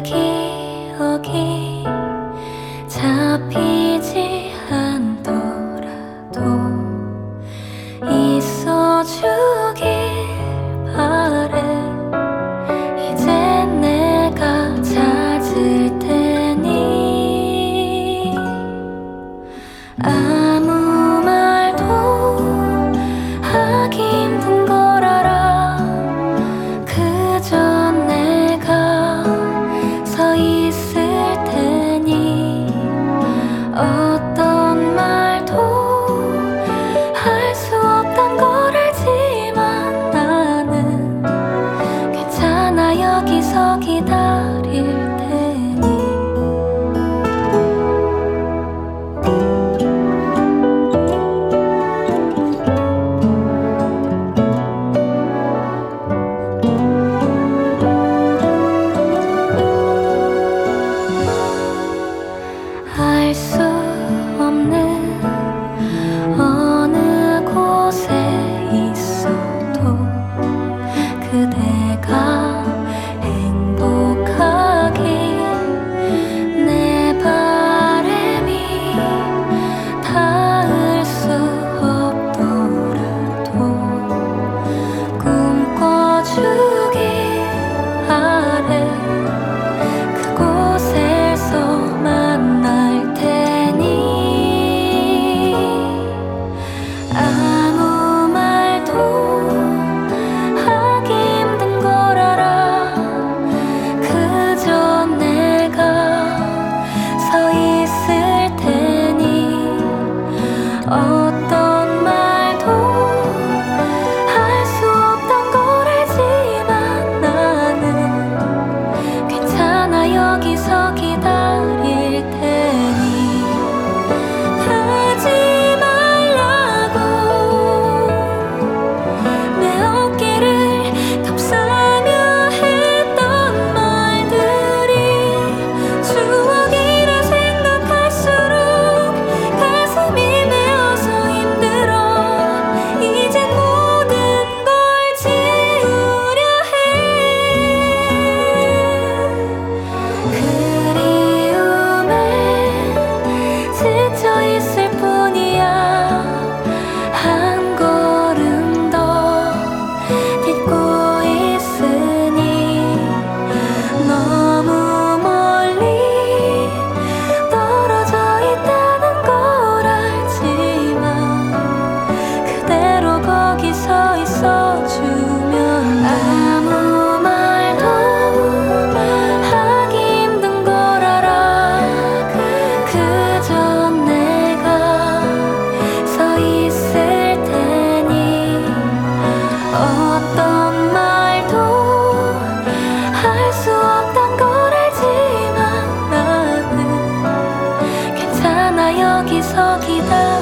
기억이 잡히지 않더라도 있어주길 바래. 이제 내가 찾을 테니 아무 말도 하기 힘든 걸 알아. 그저 내가 서 있을 테니 어떤 말도 할 수 없단 걸 알지만 나는 괜찮아. 여기서 기다릴 테니. 알 수 없는 어느 곳에 있어도 그대가 행복하길 내 바람이 닿을 수 없더라도 꿈꿔주길 바래. 그곳에서 만날 테니 아무 말도 하기 힘든 걸 알아. 그저 내가 서 있을 테니 어떤 말도 할 수 없단 걸 알지만 나는 괜찮아. 여기서 기다릴 테니 하지 말라고 내 어깨를 감싸며 했던 말들이 추억이라 생각할수록 가슴이 메어서 힘들어. 이젠 모든 걸 지우려 해. 그리움에 지쳐있을 뿐이야. 한 걸음 더 딛고 있으니 너무 멀리 떨어져 있다는 걸 알지만 그대로 거기 서 있어주면 아무 말도 하기 힘든 걸 알아. 그저 내가 서 있을 테니 어떤 말도 할 수 없단 걸 알지만 나는 괜찮아. 여기서 기다려.